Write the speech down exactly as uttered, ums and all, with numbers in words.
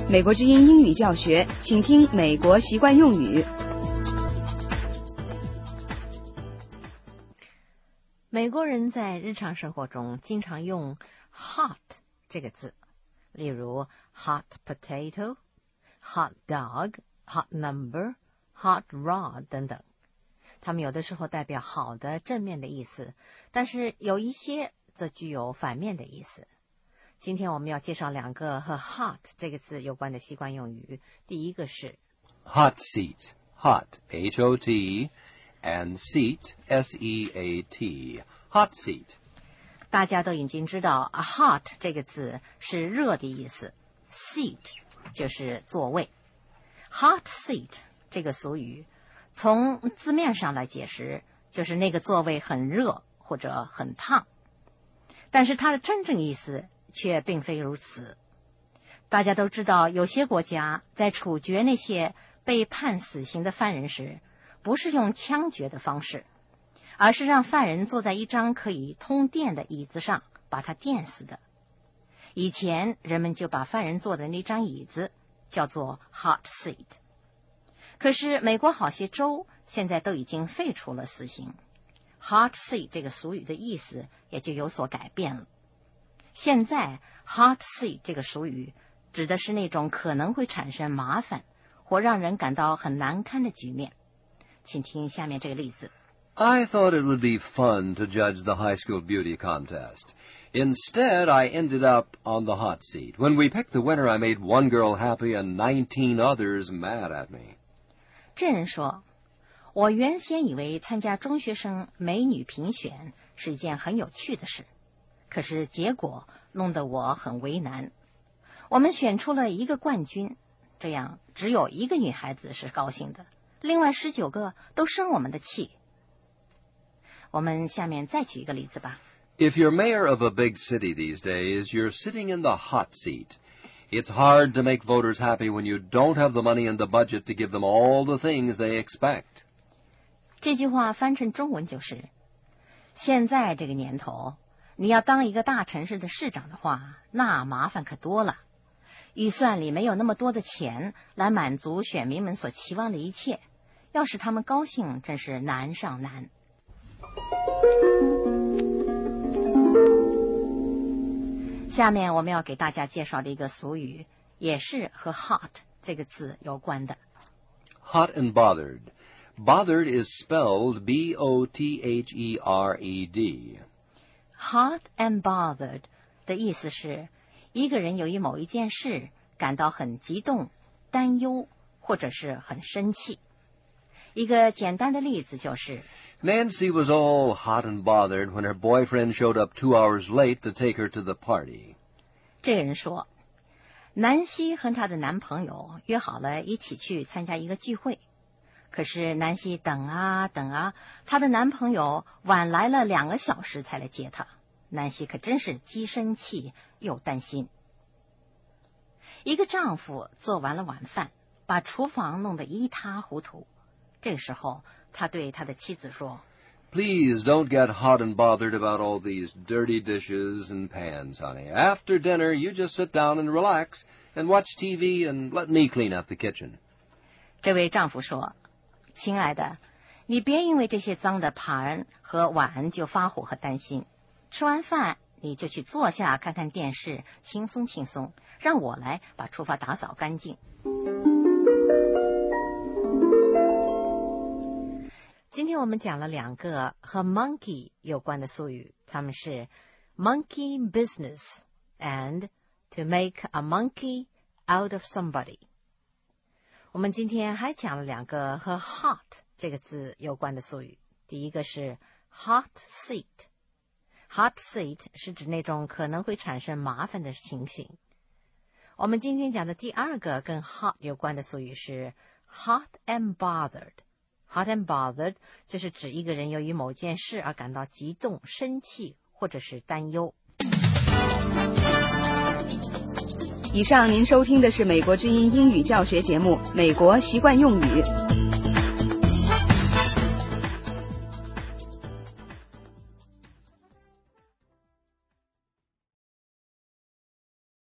美国之音英语教学，请听美国习惯用语。 美国人在日常生活中经常用 hot 这个字，例如 hot potato、hot dog、hot number、hot rod 等等。它们有的时候代表好的正面的意思，但是有一些则具有反面的意思。今天我们要介绍两个和 hot 这个字有关的习惯用语。第一个是 hot seat, hot, H O T, and seat, S E A T, hot seat. 大家都已经知道 hot 这个字是热的意思， seat 就是座位。hot seat 这个俗语从字面上来解释，就是那个座位很热或者很烫，但是它的真正意思却并非如此。大家都知道，有些国家在处决那些被判死刑的犯人时，不是用枪决的方式，而是让犯人坐在一张可以通电的椅子上，把他电死的。以前人们就把犯人坐的那张椅子叫做 hot seat。 可是美国好些州现在都已经废除了死刑， hot seat 这个俗语的意思也就有所改变了。现在 hot seat 这个俗语指的是那种可能会产生麻烦或让人感到很难堪的局面。请听下面这个例子。 I thought it would be fun to judge the high school beauty contest. Instead, I ended up on the hot seat. When we picked the winner, I made one girl happy and nineteen others mad at me. 这人说，我原先以为参加中学生美女评选是一件很有趣的事，可是结果弄得我很为难。我们选出了一个冠军，这样只有一个女孩子是高兴的，另外十九个都生我们的气。我们下面再举一个例子吧。 If you're mayor of a big city these days, you're sitting in the hot seat. It's hard to make voters happy when you don't have the money in the budget to give them all the things they expect. 这句话翻成中文就是，现在这个年头，你要当一个大城市的市长的话，那麻烦可多了。预算里没有那么多的钱来满足选民们所期望的一切，要使他们高兴真是难上难。下面我们要给大家介绍的一个俗语，也是和 hot 这个字有关的。 Hot and bothered. Bothered is spelled B O T H E R E D. Hot and bothered 的意思是一个人由于某一件事感到很激动、担忧或者是很生气。一个简单的例子就是， Nancy was all hot and bothered when her boyfriend showed up two hours late to take her to the party. 这个人说，南希和她的男朋友约好了一起去参加一个聚会，可是南希等啊等啊，她的男朋友晚来了两个小时才来接她。南希可真是既生气又担心。一个丈夫做完了晚饭，把厨房弄得一塌糊涂。这个时候，他对他的妻子说， Please don't get hot and bothered about all these dirty dishes and pans, honey. After dinner, you just sit down and relax and watch T V and let me clean up the kitchen. 这位丈夫说，亲爱的，你别因为这些脏的盘和碗就发火和担心。吃完饭你就去坐下看看电视，轻松轻松，让我来把厨房打扫干净。今天我们讲了两个和 monkey 有关的俗语，它们是 monkey business and to make a monkey out of somebody。 我们今天还讲了两个和 hot 这个字有关的俗语。第一个是 hot seat。 hot seat 是指那种可能会产生麻烦的情形。我们今天讲的第二个跟 hot 有关的俗语是 hot and bothered。Hot and bothered 就是指一个人由于某件事而感到激动、生气或者是担忧。 以上您收听的是美国之音英语教学节目《美国习惯用语》。